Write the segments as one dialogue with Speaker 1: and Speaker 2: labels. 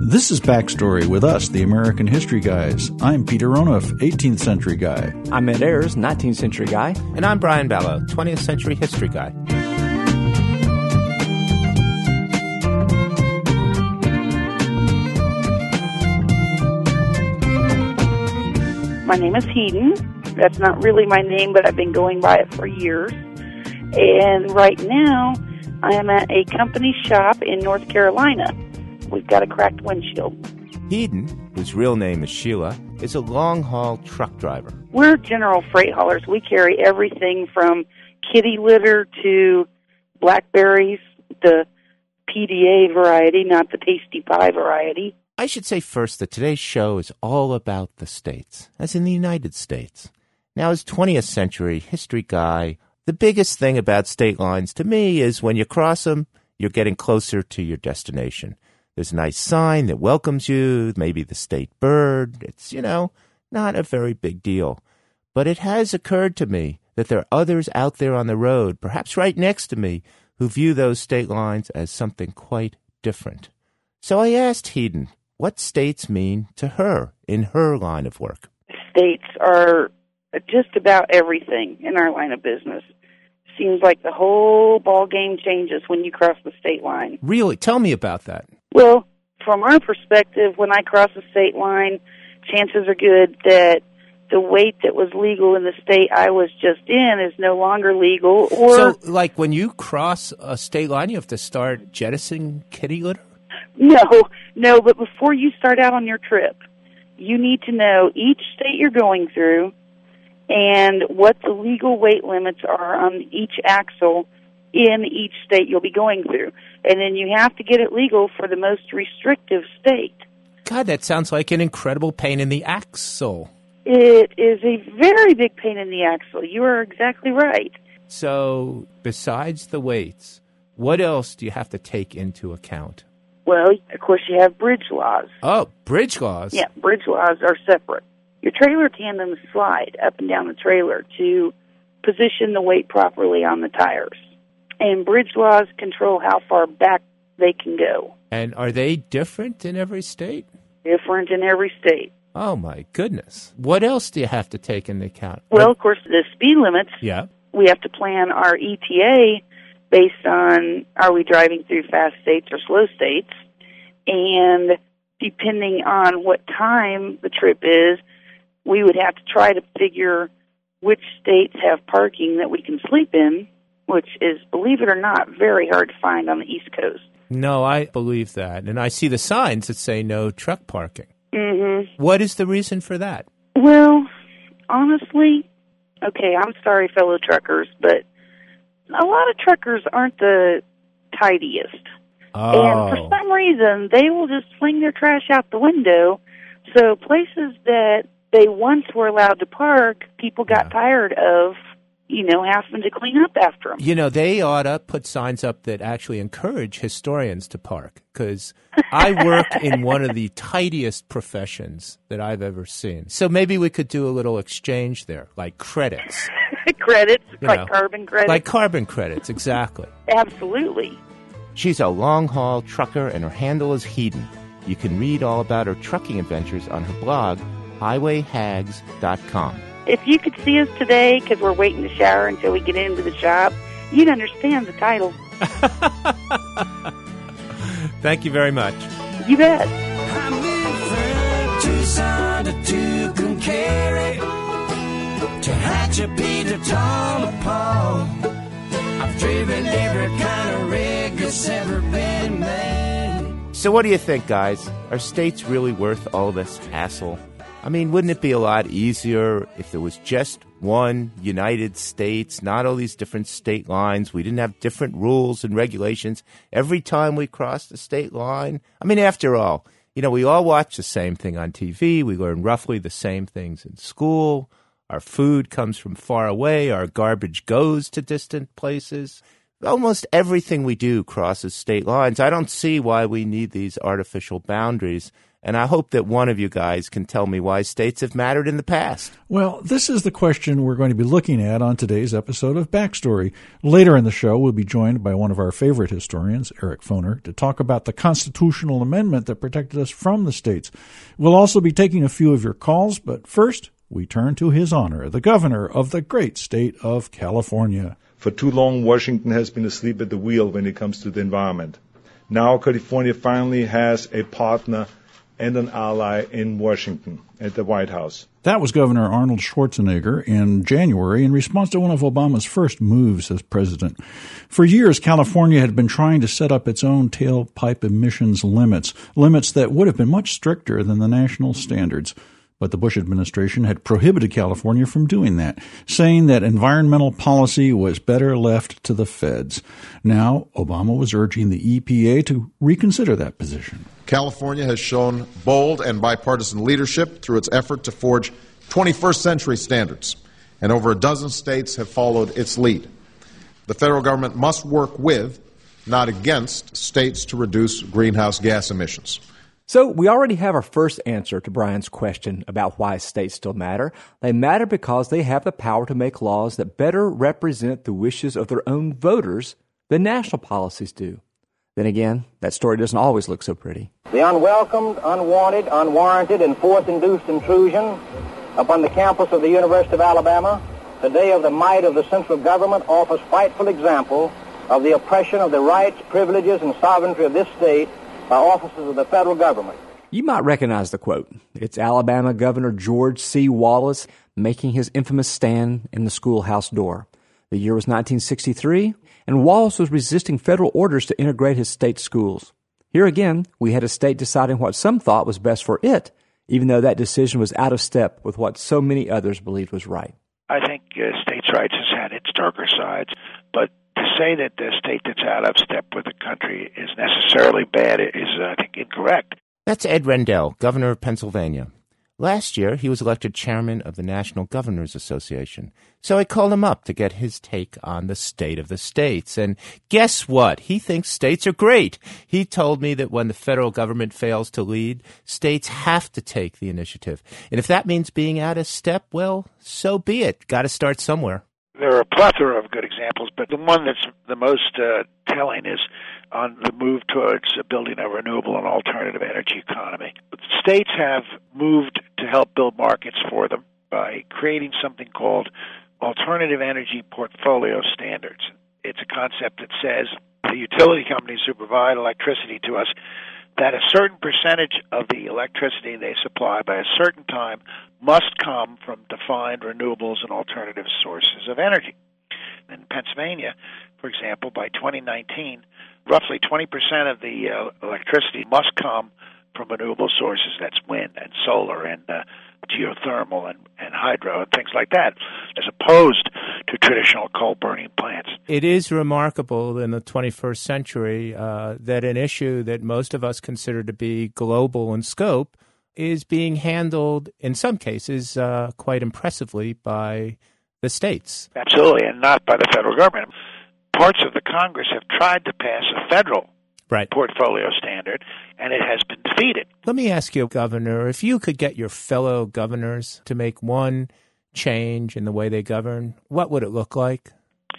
Speaker 1: This is Backstory with us, the American History Guys. I'm Peter Onuf, 18th century guy.
Speaker 2: I'm Ed Ayers, 19th century guy.
Speaker 3: And I'm Brian Ballo, 20th century history guy.
Speaker 4: My name is Hedon. That's not really my name, but I've been going by it for years. And right now, I am at a company shop in North Carolina. We've got a cracked windshield.
Speaker 3: Hedon, whose real name is Sheila, is a long-haul truck driver.
Speaker 4: We're general freight haulers. We carry everything from kitty litter to blackberries, the PDA variety, not the Tasty Pie variety.
Speaker 3: I should say first that today's show is all about the states, as in the United States. Now, as 20th century history guy, the biggest thing about state lines to me is when you cross them, you're getting closer to your destination. There's a nice sign that welcomes you, maybe the state bird. It's, not a very big deal. But it has occurred to me that there are others out there on the road, perhaps right next to me, who view those state lines as something quite different. So I asked Hedon what states mean to her in her line of work.
Speaker 4: States are just about everything in our line of business. Seems like the whole ball game changes when you cross the state line.
Speaker 2: Really? Tell me about that.
Speaker 4: Well, from our perspective, when I cross the state line, chances are good that the weight that was legal in the state I was just in is no longer legal. Or
Speaker 2: So, like, when you cross a state line, you have to start jettisoning kitty litter?
Speaker 4: No, but before you start out on your trip, you need to know each state you're going through and what the legal weight limits are on each axle in each state you'll be going through. And then you have to get it legal for the most restrictive state.
Speaker 2: God, that sounds like an incredible pain in the axle.
Speaker 4: It is a very big pain in the axle. You are exactly right.
Speaker 2: So, besides the weights, what else do you have to take into account?
Speaker 4: Well, of course, you have bridge laws.
Speaker 2: Oh, bridge laws?
Speaker 4: Yeah, bridge laws are separate. Your trailer tandems slide up and down the trailer to position the weight properly on the tires. And bridge laws control how far back they can go.
Speaker 2: And are they different in every state?
Speaker 4: Different in every state.
Speaker 2: Oh, my goodness. What else do you have to take into account?
Speaker 4: Well, of course, the speed limits.
Speaker 2: Yeah.
Speaker 4: We have to plan our ETA based on are we driving through fast states or slow states. And depending on what time the trip is, we would have to try to figure which states have parking that we can sleep in, which is, believe it or not, very hard to find on the East Coast.
Speaker 2: No, I believe that. And I see the signs that say no truck parking.
Speaker 4: Mm-hmm.
Speaker 2: What is the reason for that?
Speaker 4: Well, honestly, okay, I'm sorry, fellow truckers, but a lot of truckers aren't the tidiest.
Speaker 2: Oh.
Speaker 4: And for some reason, they will just fling their trash out the window. So places that they once were allowed to park, people got tired of, having to clean up after them.
Speaker 2: They ought to put signs up that actually encourage historians to park, because I work in one of the tidiest professions that I've ever seen. So maybe we could do a little exchange there, like credits.
Speaker 4: Credits, carbon credits.
Speaker 2: Like carbon credits, exactly.
Speaker 4: Absolutely.
Speaker 3: She's a long-haul trucker, and her handle is Hedon. You can read all about her trucking adventures on her blog, highwayhags.com.
Speaker 4: If you could see us today, because we're waiting to shower until we get into the shop, you'd understand the title.
Speaker 2: Thank you very much.
Speaker 4: You bet.
Speaker 5: I'm in Tucson to Tucumcari, to Hatchapee to Tonopah. I've driven every kind of rig that's ever been made.
Speaker 3: So what do you think, guys? Are states really worth all this hassle? I mean, wouldn't it be a lot easier if there was just one United States, not all these different state lines? We didn't have different rules and regulations every time we crossed the state line. I mean, after all, we all watch the same thing on TV. We learn roughly the same things in school. Our food comes from far away. Our garbage goes to distant places. Almost everything we do crosses state lines. I don't see why we need these artificial boundaries. And I hope that one of you guys can tell me why states have mattered in the past.
Speaker 1: Well, this is the question we're going to be looking at on today's episode of Backstory. Later in the show, we'll be joined by one of our favorite historians, Eric Foner, to talk about the constitutional amendment that protected us from the states. We'll also be taking a few of your calls, but first, we turn to His Honor, the governor of the great state of California.
Speaker 6: For too long, Washington has been asleep at the wheel when it comes to the environment. Now, California finally has a partner and an ally in Washington at the White House.
Speaker 1: That was Governor Arnold Schwarzenegger in January in response to one of Obama's first moves as president. For years, California had been trying to set up its own tailpipe emissions limits that would have been much stricter than the national standards. But the Bush administration had prohibited California from doing that, saying that environmental policy was better left to the feds. Now, Obama was urging the EPA to reconsider that position.
Speaker 7: California has shown bold and bipartisan leadership through its effort to forge 21st century standards, and over a dozen states have followed its lead. The federal government must work with, not against, states to reduce greenhouse gas emissions.
Speaker 8: So we already have our first answer to Brian's question about why states still matter. They matter because they have the power to make laws that better represent the wishes of their own voters than national policies do. Then again, that story doesn't always look so pretty.
Speaker 9: The unwelcomed, unwanted, unwarranted, and force-induced intrusion upon the campus of the University of Alabama, today of the might of the central government, offers frightful example of the oppression of the rights, privileges, and sovereignty of this state by officers of the federal government.
Speaker 8: You might recognize the quote. It's Alabama Governor George C. Wallace making his infamous stand in the schoolhouse door. The year was 1963, and Wallace was resisting federal orders to integrate his state schools. Here again, we had a state deciding what some thought was best for it, even though that decision was out of step with what so many others believed was right.
Speaker 10: I think states' rights has had its darker sides, but to say that the state that's out of step with the country is necessarily bad is, I think, incorrect.
Speaker 3: That's Ed Rendell, governor of Pennsylvania. Last year, he was elected chairman of the National Governors Association. So I called him up to get his take on the state of the states. And guess what? He thinks states are great. He told me that when the federal government fails to lead, states have to take the initiative. And if that means being out of step, well, so be it. Got to start somewhere.
Speaker 10: There are a plethora of good examples, but the one that's the most telling is on the move towards building a renewable and alternative energy economy. But states have moved to help build markets for them by creating something called alternative energy portfolio standards. It's a concept that says the utility companies who provide electricity to us, that a certain percentage of the electricity they supply by a certain time must come from defined renewables and alternative sources of energy. In Pennsylvania, for example, by 2019, roughly 20% of the electricity must come from renewable sources. That's wind and solar and geothermal and hydro and things like that, as opposed to traditional coal-burning plants.
Speaker 2: It is remarkable in the 21st century that an issue that most of us consider to be global in scope is being handled, in some cases, quite impressively by the states.
Speaker 10: Absolutely, and not by the federal government. Parts of the Congress have tried to pass a federal portfolio standard, and it has been defeated.
Speaker 2: Let me ask you, Governor, if you could get your fellow governors to make one change in the way they govern, what would it look like?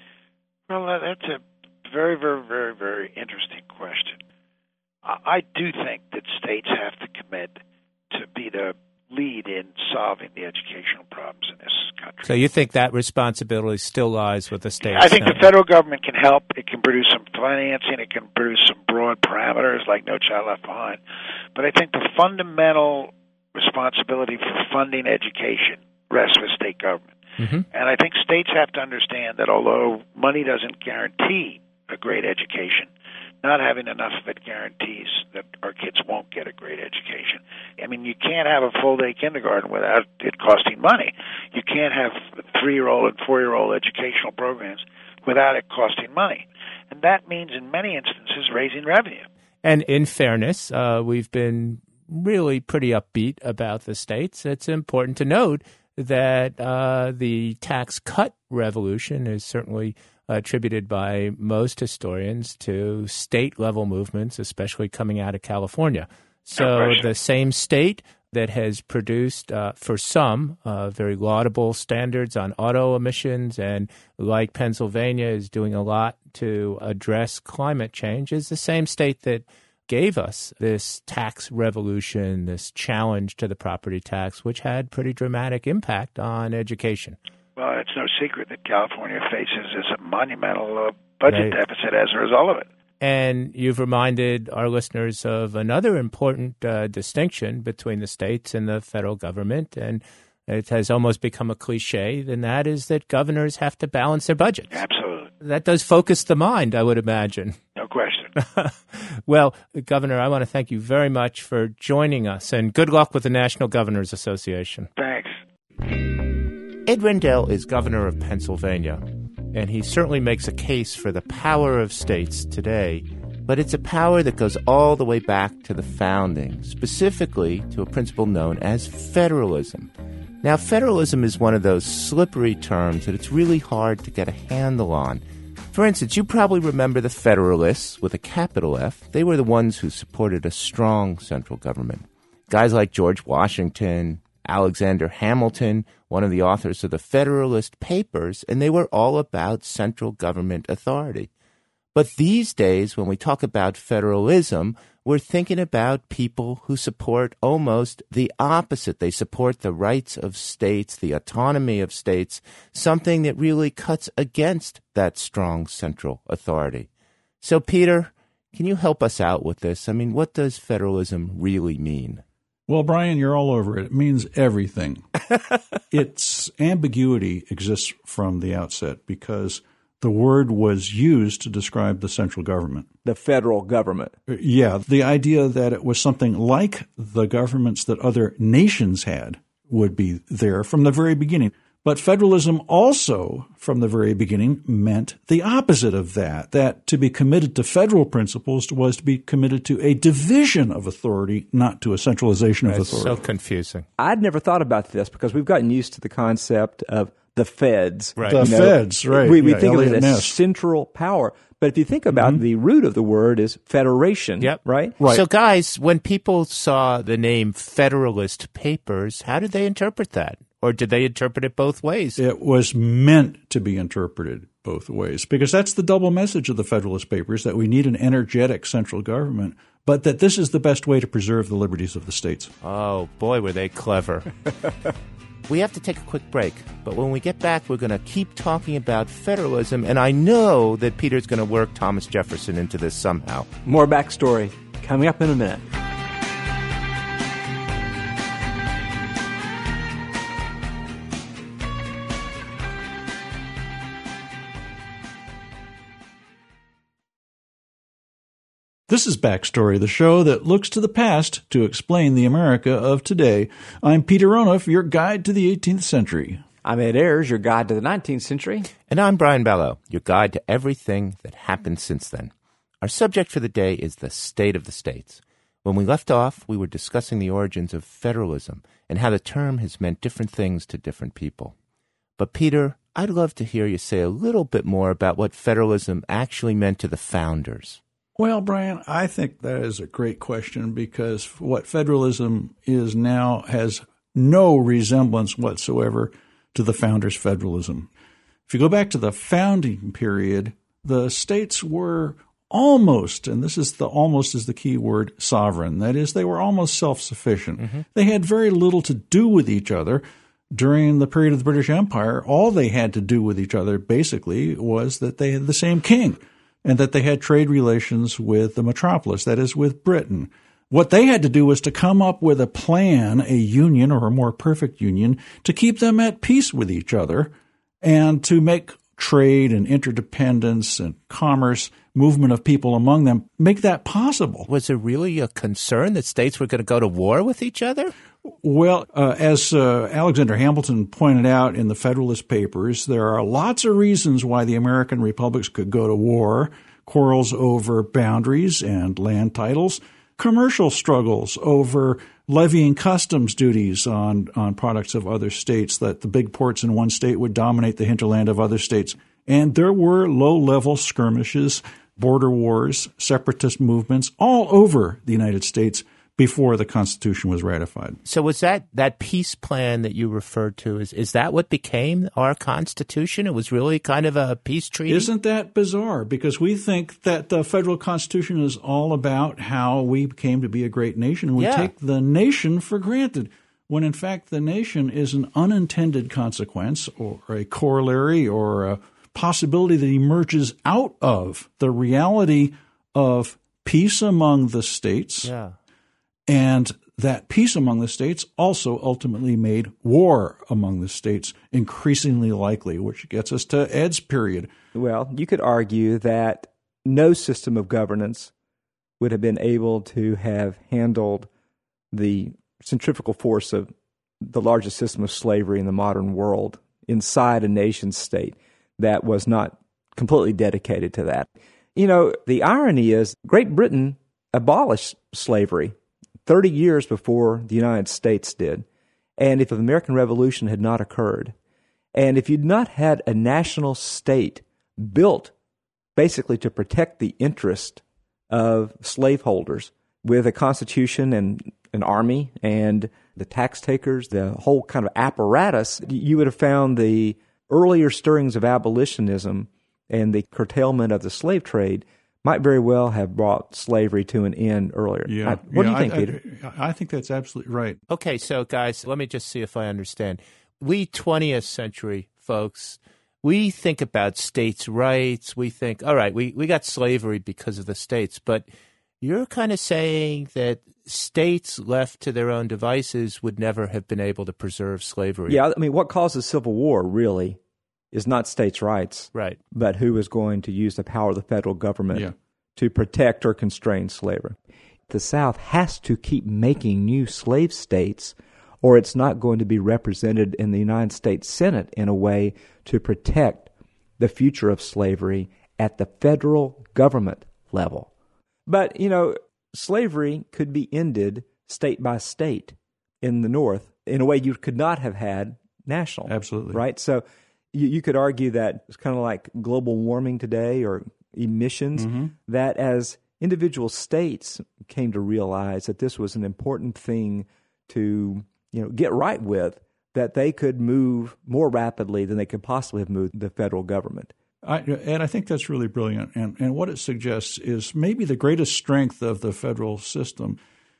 Speaker 10: Well, that's a very, very, very, very interesting question. I do think that states have to commit to be the lead in solving the educational problems in this country.
Speaker 2: So you think that responsibility still lies with the states?
Speaker 10: I think the federal government can help. It can produce some financing. It can produce some broad parameters like No Child Left Behind. But I think the fundamental responsibility for funding education rests with state government. Mm-hmm. And I think states have to understand that although money doesn't guarantee a great education, not having enough of it guarantees that our kids won't get a great education. I mean, you can't have a full-day kindergarten without it costing money. You can't have 3-year-old and 4-year-old educational programs without it costing money. And that means, in many instances, raising revenue.
Speaker 2: And in fairness, we've been really pretty upbeat about the states. It's important to note that the tax cut revolution is certainly attributed by most historians to state-level movements, especially coming out of California. So the same state that has produced, for some, very laudable standards on auto emissions and, like Pennsylvania, is doing a lot to address climate change, is the same state that gave us this tax revolution, this challenge to the property tax, which had pretty dramatic impact on education.
Speaker 10: Well, it's no secret that California faces a monumental budget deficit as a result of it.
Speaker 2: And you've reminded our listeners of another important distinction between the states and the federal government, and it has almost become a cliche, and that is that governors have to balance their budgets.
Speaker 10: Absolutely.
Speaker 2: That does focus the mind, I would imagine.
Speaker 10: No question.
Speaker 2: Well, Governor, I want to thank you very much for joining us, and good luck with the National Governors Association.
Speaker 10: Thanks.
Speaker 3: Ed Rendell is governor of Pennsylvania, and he certainly makes a case for the power of states today, but it's a power that goes all the way back to the founding, specifically to a principle known as federalism. Now, federalism is one of those slippery terms that it's really hard to get a handle on. For instance, you probably remember the Federalists with a capital F. They were the ones who supported a strong central government. Guys like George Washington, Alexander Hamilton, one of the authors of the Federalist Papers, and they were all about central government authority. But these days, when we talk about federalism, we're thinking about people who support almost the opposite. They support the rights of states, the autonomy of states, something that really cuts against that strong central authority. So, Peter, can you help us out with this? I mean, what does federalism really mean?
Speaker 1: Well, Brian, you're all over it. It means everything. Its ambiguity exists from the outset because the word was used to describe the central government.
Speaker 8: The federal government.
Speaker 1: Yeah, the idea that it was something like the governments that other nations had would be there from the very beginning. But federalism also, from the very beginning, meant the opposite of that to be committed to federal principles was to be committed to a division of authority, not to a centralization of authority.
Speaker 2: So confusing.
Speaker 8: I'd never thought about this because we've gotten used to the concept of the feds.
Speaker 2: Right.
Speaker 1: The feds, right.
Speaker 8: We think of it as central power. But if you think about the root of the word is federation, right?
Speaker 2: So, guys, when people saw the name Federalist Papers, how did they interpret that? Or did they interpret it both ways?
Speaker 1: It was meant to be interpreted both ways because that's the double message of the Federalist Papers, that we need an energetic central government, but that this is the best way to preserve the liberties of the states.
Speaker 2: Oh, boy, were they clever.
Speaker 3: We have to take a quick break, but when we get back, we're going to keep talking about federalism, and I know that Peter's going to work Thomas Jefferson into this somehow.
Speaker 8: More backstory coming up in a minute.
Speaker 1: This is Backstory, the show that looks to the past to explain the America of today. I'm Peter Onuf, your guide to the 18th century.
Speaker 8: I'm Ed Ayers, your guide to the 19th century.
Speaker 3: And I'm Brian Ballo, your guide to everything that happened since then. Our subject for the day is the state of the states. When we left off, we were discussing the origins of federalism and how the term has meant different things to different people. But Peter, I'd love to hear you say a little bit more about what federalism actually meant to the founders.
Speaker 1: Well, Brian, I think that is a great question because what federalism is now has no resemblance whatsoever to the founders' federalism. If you go back to the founding period, the states were almost, and this is almost is the key word, sovereign. That is, they were almost self-sufficient. Mm-hmm. They had very little to do with each other. During the period of the British Empire, all they had to do with each other basically was that they had the same king, and that they had trade relations with the metropolis, that is, with Britain. What they had to do was to come up with a plan, a union or a more perfect union, to keep them at peace with each other and to make trade and interdependence and commerce, movement of people among them, make that possible.
Speaker 2: Was there really a concern that states were going to go to war with each other?
Speaker 1: Well, as Alexander Hamilton pointed out in the Federalist Papers, there are lots of reasons why the American republics could go to war: quarrels over boundaries and land titles, commercial struggles over levying customs duties on products of other states, that the big ports in one state would dominate the hinterland of other states. And there were low-level skirmishes, border wars, separatist movements all over the United States before the Constitution was ratified.
Speaker 3: So was that peace plan that you referred to, is that what became our Constitution? It was really kind of a peace treaty?
Speaker 1: Isn't that bizarre? Because we think that the federal Constitution is all about how we came to be a great nation, and we take the nation for granted, when in fact the nation is an unintended consequence or a corollary or a possibility that emerges out of the reality of peace among the states.
Speaker 3: Yeah.
Speaker 1: And that peace among the states also ultimately made war among the states increasingly likely, which gets us to Ed's period.
Speaker 8: Well, you could argue that no system of governance would have been able to have handled the centrifugal force of the largest system of slavery in the modern world inside a nation state that was not completely dedicated to that. You know, the irony is Great Britain abolished slavery 30 years before the United States did. And if the American Revolution had not occurred, and if you'd not had a national state built basically to protect the interest of slaveholders with a constitution and an army and the tax takers, the whole kind of apparatus, you would have found the earlier stirrings of abolitionism and the curtailment of the slave trade might very well have brought slavery to an end earlier.
Speaker 1: Yeah.
Speaker 8: What do you think, Peter?
Speaker 1: I think that's absolutely right.
Speaker 3: Okay, so guys, let me just see if I understand. We 20th century folks, we think about states' rights. We think, all right, we got slavery because of the states, but you're kind of saying that states left to their own devices would never have been able to preserve slavery.
Speaker 8: Yeah, I mean, what caused the Civil War really is not states' rights,
Speaker 3: right?
Speaker 8: But who is going to use the power of the federal government to protect or constrain slavery. The South has to keep making new slave states, or it's not going to be represented in the United States Senate in a way to protect the future of slavery at the federal government level. But, you know, slavery could be ended state by state in the North in a way you could not have had national.
Speaker 1: Absolutely.
Speaker 8: Right? So you could argue that it's kind of like global warming today or emissions, that as individual states came to realize that this was an important thing to, you know, get right with, that they could move more rapidly than they could possibly have moved the federal government.
Speaker 1: And I think that's really brilliant. And what it suggests is maybe the greatest strength of the federal system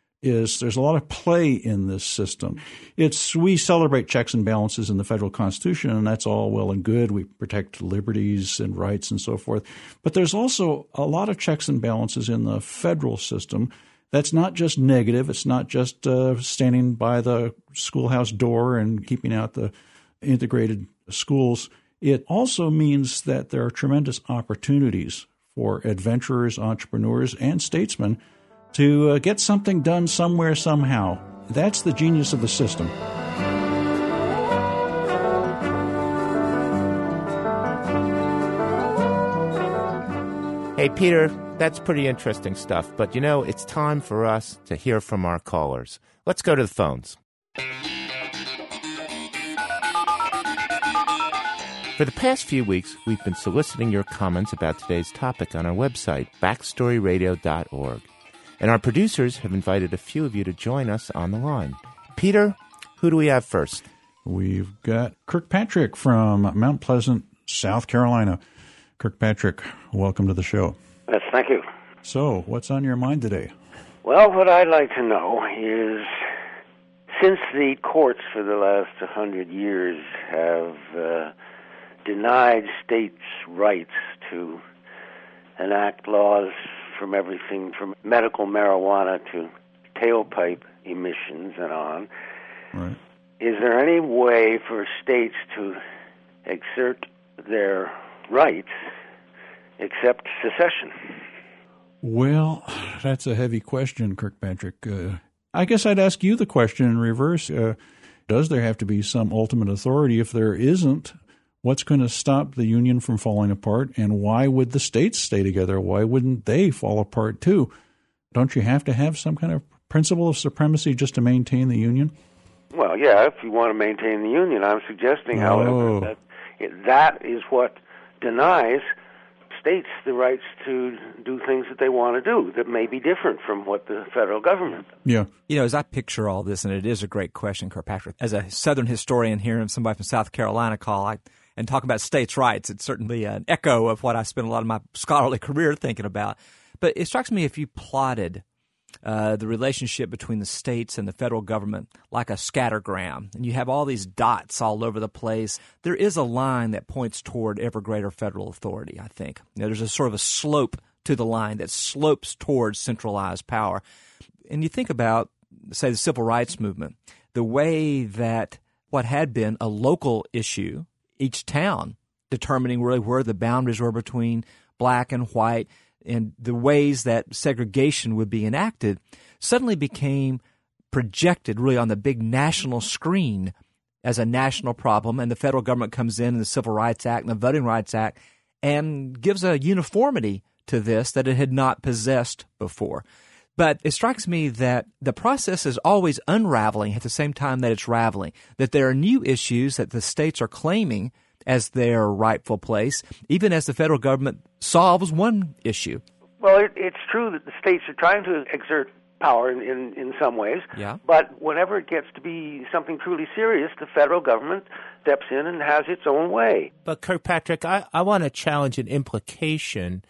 Speaker 1: is there's a lot of play in this system. We celebrate checks and balances in the federal Constitution, and that's all well and good. We protect liberties and rights and so forth. But there's also a lot of checks and balances in the federal system that's not just negative. It's not just standing by the schoolhouse door and keeping out the integrated schools. It also means that there are tremendous opportunities for adventurers, entrepreneurs, and statesmen to get something done somewhere, somehow. That's the genius of the system.
Speaker 3: Hey, Peter, that's pretty interesting stuff. But, you know, it's time for us to hear from our callers. Let's go to the phones. For the past few weeks, we've been soliciting your comments about today's topic on our website, backstoryradio.org. And our producers have invited a few of you to join us on the line. Peter, who do we have first?
Speaker 1: We've got Kirkpatrick from Mount Pleasant, South Carolina. Kirkpatrick, welcome to the show.
Speaker 11: Yes, thank you.
Speaker 1: So, what's on your mind today?
Speaker 11: Well, what I'd like to know is, since the courts for the last 100 years have denied states' rights to enact laws from everything from medical marijuana to tailpipe emissions and on,
Speaker 1: right,
Speaker 11: is there any way for states to exert their rights except secession?
Speaker 1: Well, that's a heavy question, Kirkpatrick. I guess I'd ask you the question in reverse. Does there have to be some ultimate authority? If there isn't, what's going to stop the Union from falling apart, and why would the states stay together? Why wouldn't they fall apart too? Don't you have to have some kind of principle of supremacy just to maintain the Union?
Speaker 11: Well, yeah, if you want to maintain the Union. I'm suggesting, however, that is what denies states the rights to do things that they want to do that may be different from what the federal government does.
Speaker 1: Yeah.
Speaker 8: You know, as I picture all this, and it is a great question, Kirkpatrick, as a Southern historian hearing somebody from South Carolina call and talk about states' rights, it's certainly an echo of what I spent a lot of my scholarly career thinking about. But it strikes me if you plotted the relationship between the states and the federal government like a scattergram, and you have all these dots all over the place, there is a line that points toward ever greater federal authority, I think. You know, there's a sort of a slope to the line that slopes towards centralized power. And you think about, say, the civil rights movement, the way that what had been a local issue, each town determining really where the boundaries were between black and white, and the ways that segregation would be enacted, suddenly became projected really on the big national screen as a national problem. And the federal government comes in the Civil Rights Act and the Voting Rights Act and gives a uniformity to this that it had not possessed before. But it strikes me that the process is always unraveling at the same time that it's raveling, that there are new issues that the states are claiming as their rightful place, even as the federal government solves one issue.
Speaker 11: Well, it's true that the states are trying to exert power in some ways, but whenever it gets to be something truly serious, the federal government steps in and has its own way.
Speaker 2: But Kirkpatrick, I want to challenge an implication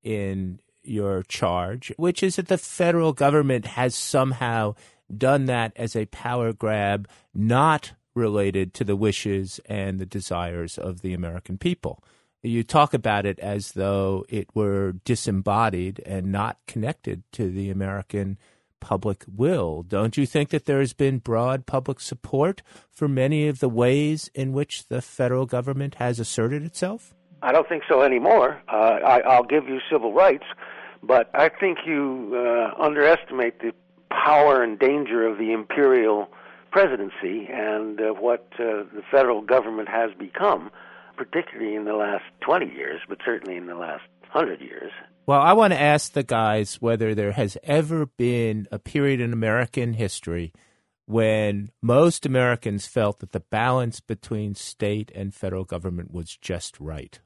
Speaker 2: in your charge, which is that the federal government has somehow done that as a power grab, not related to the wishes and the desires of the American people. You talk about it as though it were disembodied and not connected to the American public will. Don't you think that there has been broad public support for many of the ways in which the federal government has asserted itself?
Speaker 11: I don't think so anymore. I'll give you civil rights, but I think you underestimate the power and danger of the imperial presidency and what the federal government has become, particularly in the last 20 years, but certainly in the last 100 years.
Speaker 2: Well, I want to ask the guys whether there has ever been a period in American history when most Americans felt that the balance between state and federal government was just right.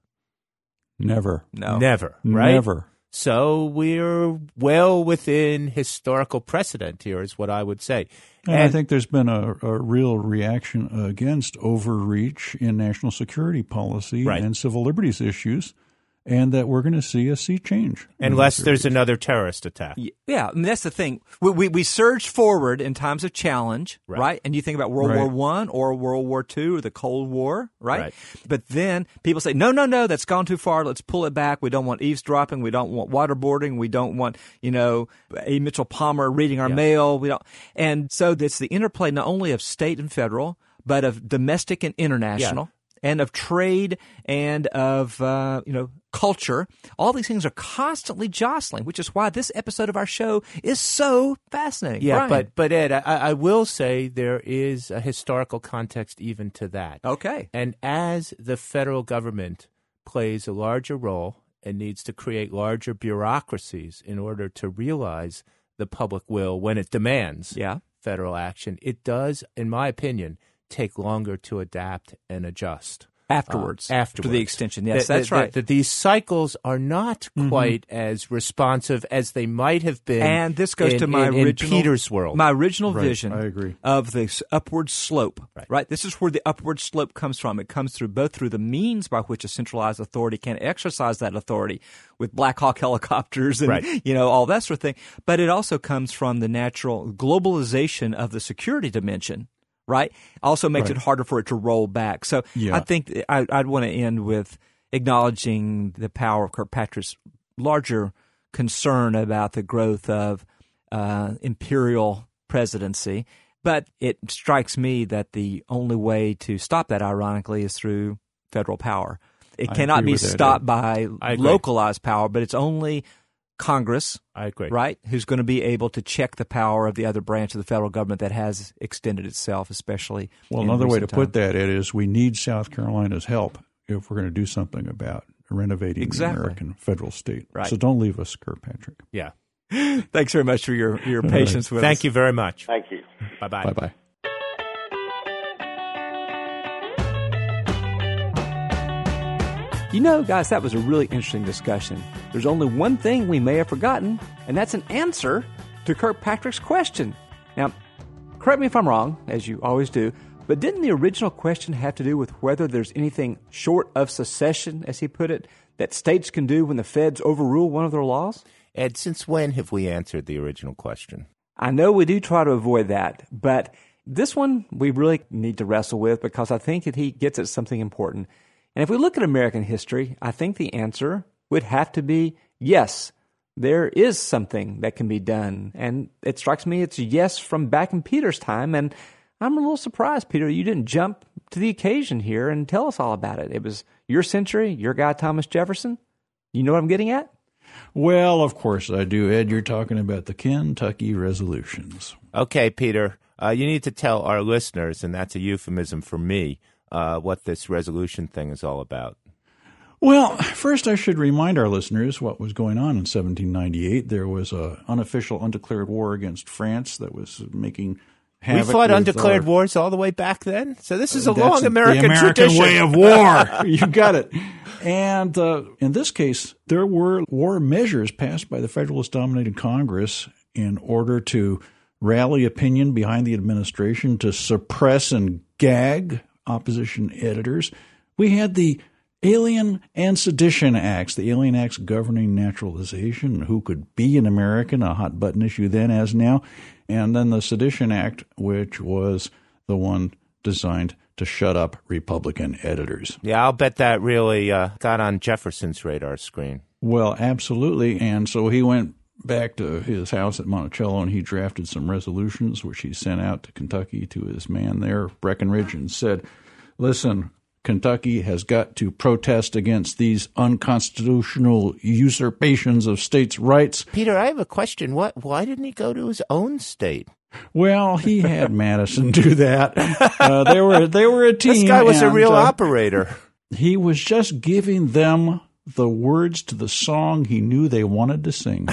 Speaker 1: Never.
Speaker 8: No.
Speaker 2: Never, right?
Speaker 1: Never.
Speaker 2: So we're well within historical precedent here is what I would say.
Speaker 1: And I think there's been a real reaction against overreach in national security policy and civil liberties issues, and that we're going to see a sea change.
Speaker 2: Unless there's another terrorist attack.
Speaker 8: Yeah, I mean, that's the thing. We surge forward in times of challenge, right? And you think about World War I or World War II or the Cold War, right? But then people say, no, that's gone too far. Let's pull it back. We don't want eavesdropping. We don't want waterboarding. We don't want, A. Mitchell Palmer reading our mail. We don't. And so it's the interplay not only of state and federal, but of domestic and international. And of trade and of, culture. All these things are constantly jostling, which is why this episode of our show is so fascinating.
Speaker 2: Yeah,
Speaker 8: Brian.
Speaker 2: but Ed, I will say there is a historical context even to that.
Speaker 8: Okay.
Speaker 2: And as the federal government plays a larger role and needs to create larger bureaucracies in order to realize the public will when it demands federal action, it does, in my opinion, take longer to adapt and adjust.
Speaker 8: Afterwards. To the extension. Yes, that's right.
Speaker 2: These cycles are not quite as responsive as they might have been.
Speaker 8: And this goes to my original
Speaker 2: Peter's world.
Speaker 8: My original vision
Speaker 1: I agree.
Speaker 8: of this upward slope. Right. This is where the upward slope comes from. It comes through both through the means by which a centralized authority can exercise that authority with Black Hawk helicopters and all that sort of thing. But it also comes from the natural globalization of the security dimension. Right? Also makes it harder for it to roll back. So I think I'd want to end with acknowledging the power of Kirkpatrick's larger concern about the growth of imperial presidency. But it strikes me that the only way to stop that, ironically, is through federal power. It cannot be stopped by localized power, but it's only Congress,
Speaker 2: I agree,
Speaker 8: right, who's going to be able to check the power of the other branch of the federal government that has extended itself, especially.
Speaker 1: Well, another way to put that is we need South Carolina's help if we're going to do something about renovating the American federal state.
Speaker 8: Right.
Speaker 1: So don't leave us, Kirkpatrick.
Speaker 2: Yeah.
Speaker 8: Thanks very much for your patience with us.
Speaker 2: Thank you very much.
Speaker 11: Thank you.
Speaker 2: Bye-bye.
Speaker 1: Bye-bye.
Speaker 8: You know, guys, that was a really interesting discussion. There's only one thing we may have forgotten, and that's an answer to Kirkpatrick's question. Now, correct me if I'm wrong, as you always do, but didn't the original question have to do with whether there's anything short of secession, as he put it, that states can do when the feds overrule one of their laws?
Speaker 3: Ed, since when have we answered the original question?
Speaker 8: I know we do try to avoid that, but this one we really need to wrestle with because I think that he gets at something important. And if we look at American history, I think the answer would have to be yes, there is something that can be done. And it strikes me it's yes from back in Peter's time, and I'm a little surprised, Peter, you didn't jump to the occasion here and tell us all about it. It was your century, your guy, Thomas Jefferson. You know what I'm getting at?
Speaker 1: Well, of course I do, Ed. You're talking about the Kentucky resolutions.
Speaker 3: Okay, Peter, you need to tell our listeners, and that's a euphemism for me, what this resolution thing is all about.
Speaker 1: Well, first I should remind our listeners what was going on in 1798. There was an unofficial, undeclared war against France that was making havoc.
Speaker 3: We fought undeclared wars all the way back then? So this is a long American
Speaker 1: the American
Speaker 3: tradition.
Speaker 1: way of war. You got it. And in this case, there were war measures passed by the Federalist-dominated Congress in order to rally opinion behind the administration, to suppress and gag opposition editors. We had the Alien and Sedition Acts, the Alien Acts governing naturalization, who could be an American, a hot-button issue then as now, and then the Sedition Act, which was the one designed to shut up Republican editors.
Speaker 3: Yeah, I'll bet that really got on Jefferson's radar screen.
Speaker 1: Well, absolutely, and so he went back to his house at Monticello and he drafted some resolutions, which he sent out to Kentucky to his man there, Breckinridge, and said, listen, Kentucky has got to protest against these unconstitutional usurpations of states' rights.
Speaker 3: Peter, I have a question. Why didn't he go to his own state?
Speaker 1: Well, he had Madison do that. They were a team.
Speaker 3: This guy was a real operator.
Speaker 1: He was just giving them the words to the song he knew they wanted to sing.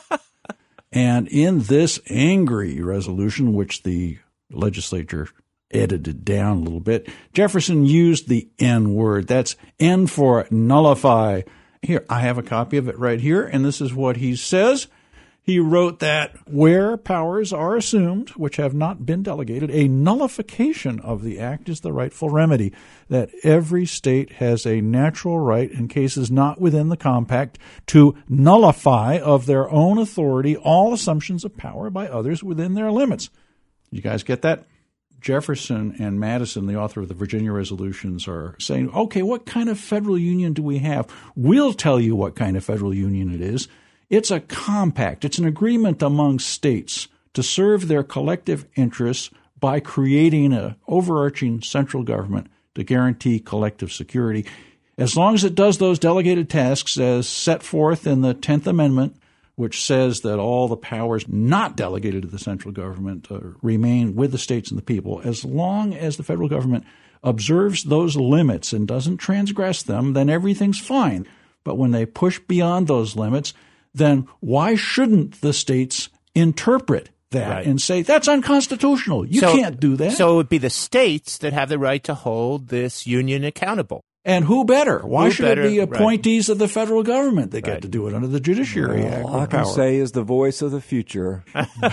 Speaker 1: And in this angry resolution, which the legislature edited down a little bit, Jefferson used the N word. That's N for nullify. Here, I have a copy of it right here, and this is what he says. He wrote that where powers are assumed, which have not been delegated, a nullification of the act is the rightful remedy, that every state has a natural right in cases not within the compact to nullify of their own authority all assumptions of power by others within their limits. You guys get that? Jefferson and Madison, the author of the Virginia Resolutions, are saying, okay, what kind of federal union do we have? We'll tell you what kind of federal union it is. It's a compact. It's an agreement among states to serve their collective interests by creating an overarching central government to guarantee collective security. As long as it does those delegated tasks as set forth in the 10th Amendment, which says that all the powers not delegated to the central government remain with the states and the people, as long as the federal government observes those limits and doesn't transgress them, then everything's fine. But when they push beyond those limits, then why shouldn't the states interpret that and say, that's unconstitutional. You can't do that.
Speaker 3: So it would be the states that have the right to hold this union accountable.
Speaker 1: And who better? Why should it be appointees of the federal government that get to do it under the Judiciary Act?
Speaker 8: All I can say is the voice of the future.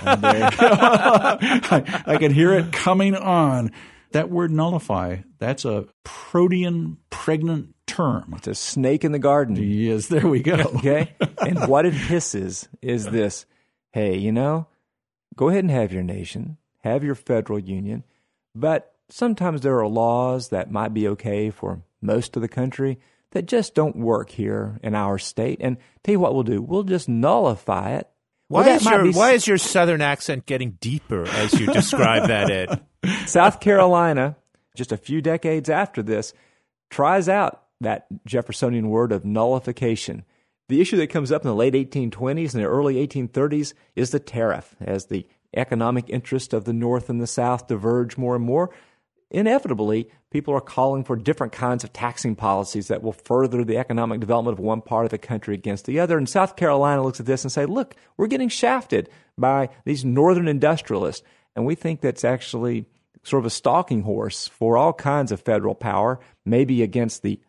Speaker 1: I can hear it coming on. That word nullify, that's a protean pregnant term.
Speaker 8: It's a snake in the garden.
Speaker 1: Yes, there we go.
Speaker 8: Okay? And what it hisses is this, hey, go ahead and have your nation, have your federal union, but sometimes there are laws that might be okay for most of the country that just don't work here in our state. And tell you what we'll do, we'll just nullify it.
Speaker 3: Why is your southern accent getting deeper as you describe that, Ed?
Speaker 8: South Carolina, just a few decades after this, tries out that Jeffersonian word of nullification. The issue that comes up in the late 1820s and the early 1830s is the tariff. As the economic interests of the North and the South diverge more and more, inevitably, people are calling for different kinds of taxing policies that will further the economic development of one part of the country against the other. And South Carolina looks at this and say, look, we're getting shafted by these northern industrialists. And we think that's actually sort of a stalking horse for all kinds of federal power, maybe against the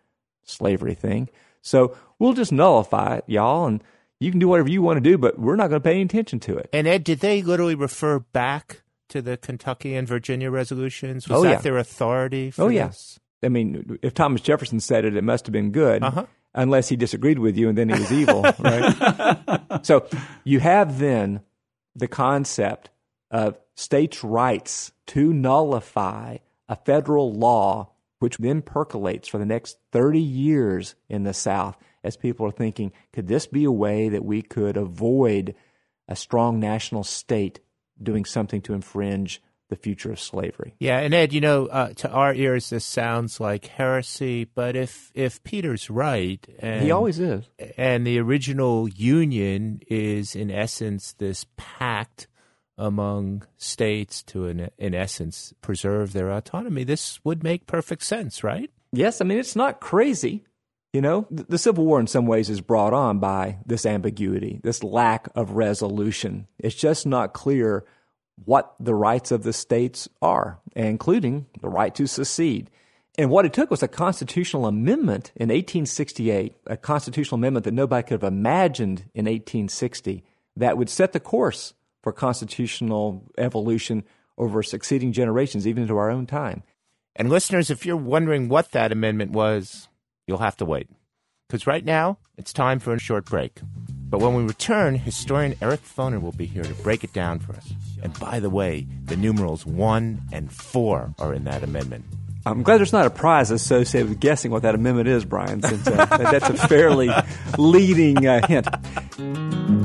Speaker 8: slavery thing. So we'll just nullify it, y'all, and you can do whatever you want to do, but we're not going to pay any attention to it.
Speaker 2: And Ed, did they literally refer back to the Kentucky and Virginia resolutions? Was that their authority for this?
Speaker 8: I mean, if Thomas Jefferson said it, it must have been good, unless he disagreed with you and then he was evil, right? So you have then the concept of states' rights to nullify a federal law, which then percolates for the next 30 years in the South as people are thinking, could this be a way that we could avoid a strong national state doing something to infringe the future of slavery?
Speaker 2: Yeah, and Ed, to our ears, this sounds like heresy, but if Peter's right, and
Speaker 8: he always is,
Speaker 2: and the original Union is in essence this pact among states to, in essence, preserve their autonomy, this would make perfect sense, right?
Speaker 8: Yes, I mean, it's not crazy. The Civil War in some ways is brought on by this ambiguity, this lack of resolution. It's just not clear what the rights of the states are, including the right to secede. And what it took was a constitutional amendment in 1868, a constitutional amendment that nobody could have imagined in 1860, that would set the course for constitutional evolution over succeeding generations, even into our own time.
Speaker 2: And listeners, if you're wondering what that amendment was, you'll have to wait. Because right now, it's time for a short break. But when we return, historian Eric Foner will be here to break it down for us. And by the way, the numerals 1 and 4 are in that amendment.
Speaker 8: I'm glad there's not a prize associated with guessing what that amendment is, Brian, since that's a fairly leading hint.